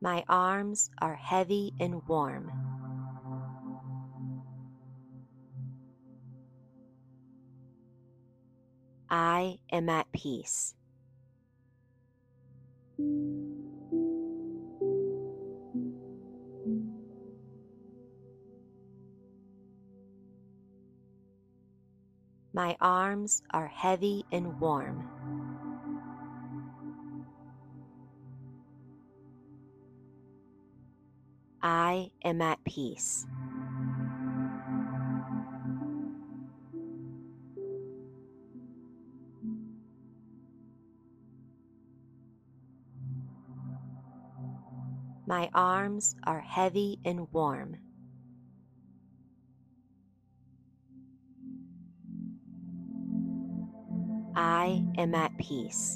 My arms are heavy and warm. I am at peace. My arms are heavy and warm. I am at peace. My arms are heavy and warm. I am at peace.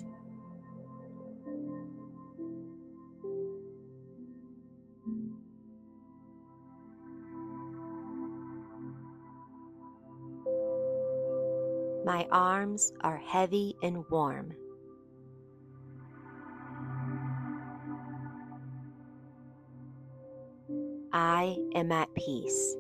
My arms are heavy and warm. I am at peace.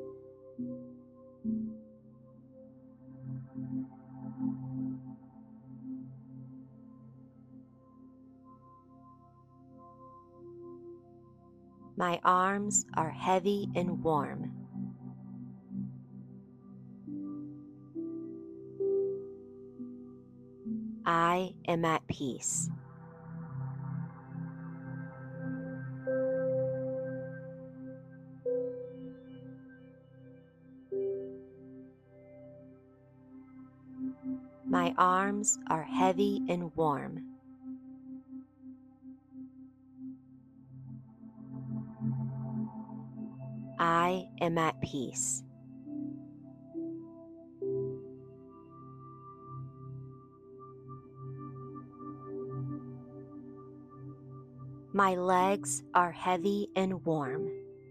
My arms are heavy and warm. I am at peace. My arms are heavy and warm. I am at peace. My legs are heavy and warm.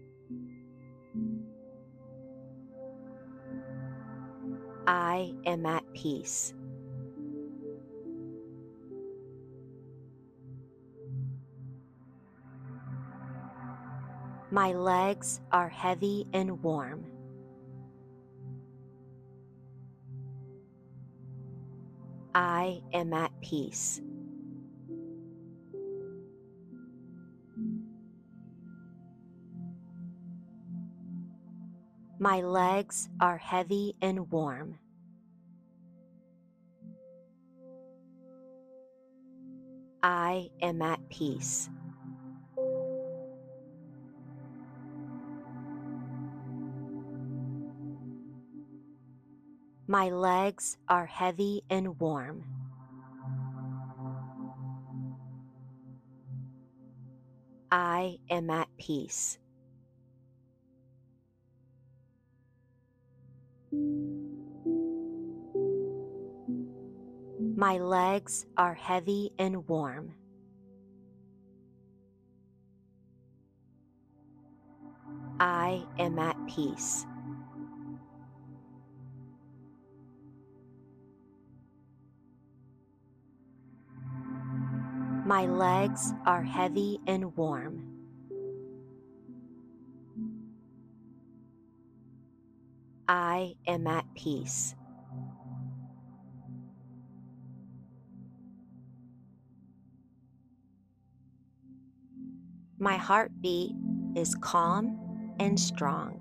I am at peace. My legs are heavy and warm. I am at peace. My legs are heavy and warm. I am at peace. My legs are heavy and warm. I am at peace. My legs are heavy and warm. I am at peace. My legs are heavy and warm. I am at peace. My heartbeat is calm and strong.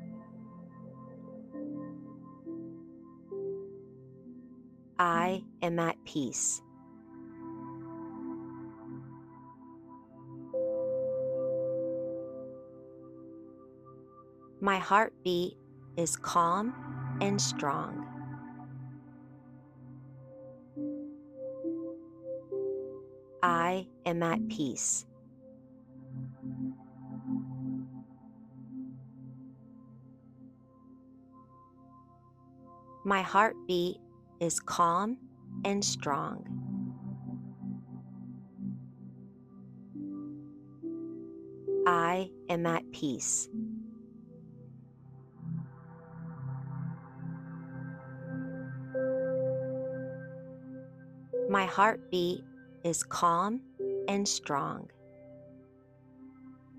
I am at peace. My heartbeat is calm and strong. I am at peace. My heartbeat is calm and strong. I am at peace. My heartbeat is calm and strong.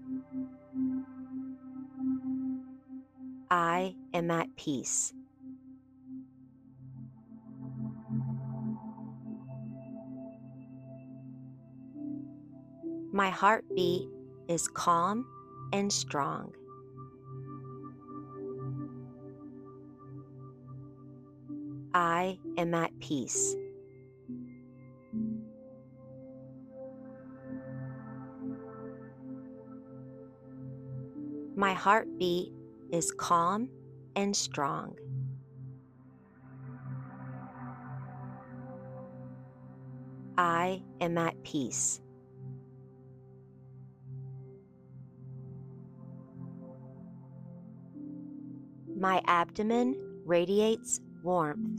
I am at peace. My heartbeat is calm and strong. I am at peace. My heartbeat is calm and strong. I am at peace. My abdomen radiates warmth.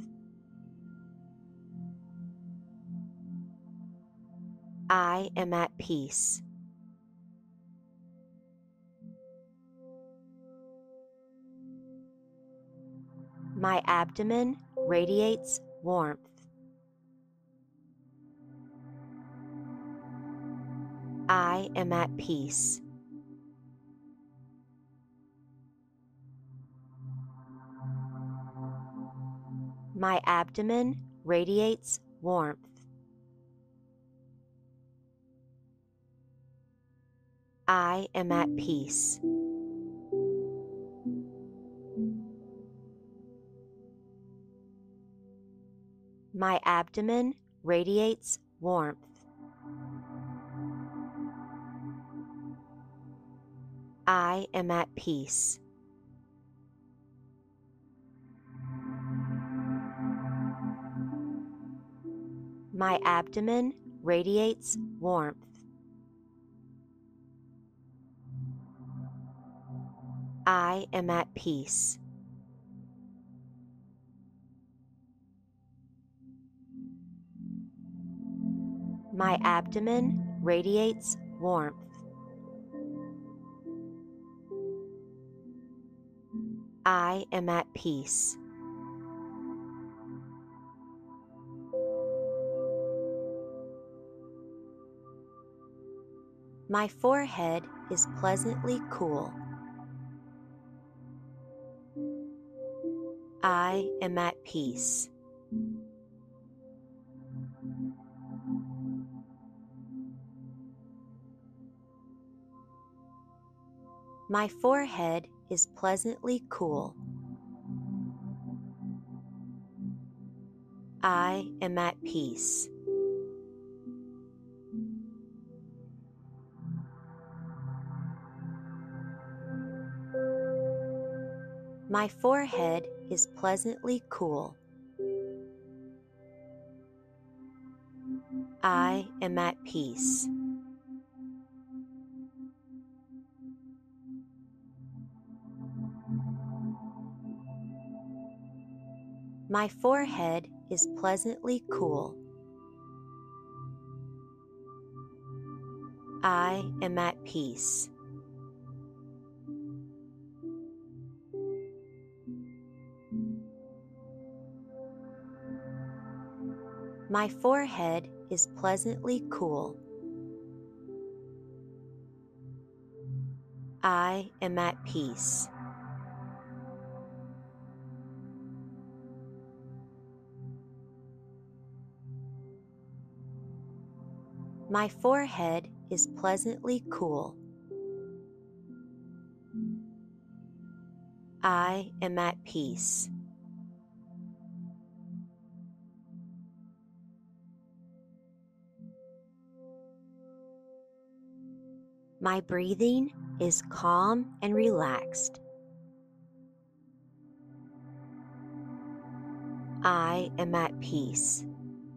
I am at peace. My abdomen radiates warmth. I am at peace. My abdomen radiates warmth. I am at peace. My abdomen radiates warmth. I am at peace. My abdomen radiates warmth. I am at peace. My abdomen radiates warmth. I am at peace. My forehead is pleasantly cool. I am at peace. My forehead is pleasantly cool. I am at peace. My forehead is pleasantly cool. I am at peace. My forehead is pleasantly cool. I am at peace. My forehead is pleasantly cool. I am at peace. My forehead is pleasantly cool. I am at peace. My breathing is calm and relaxed. I am at peace.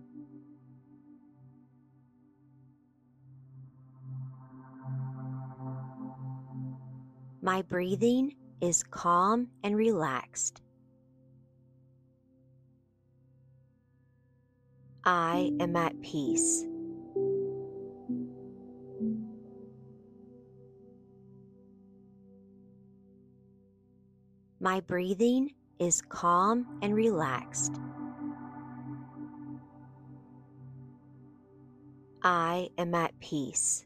My breathing is calm and relaxed. I am at peace. My breathing is calm and relaxed. I am at peace.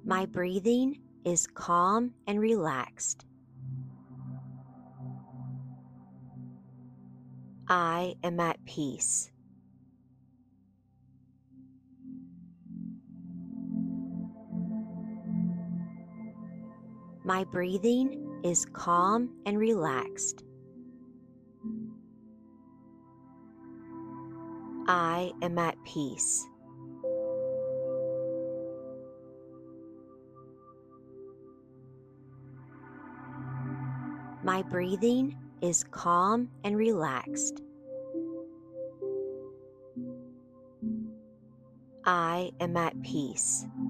My breathing is calm and relaxed. I am at peace. My breathing is calm and relaxed. I am at peace. My breathing is calm and relaxed. I am at peace.